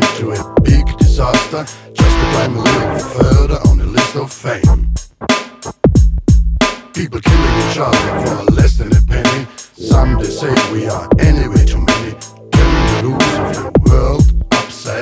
to a big disaster, just to climb a little further on the list of fame. People killing each other for less than a penny. Some they say we are anyway too many, killing the rules of you.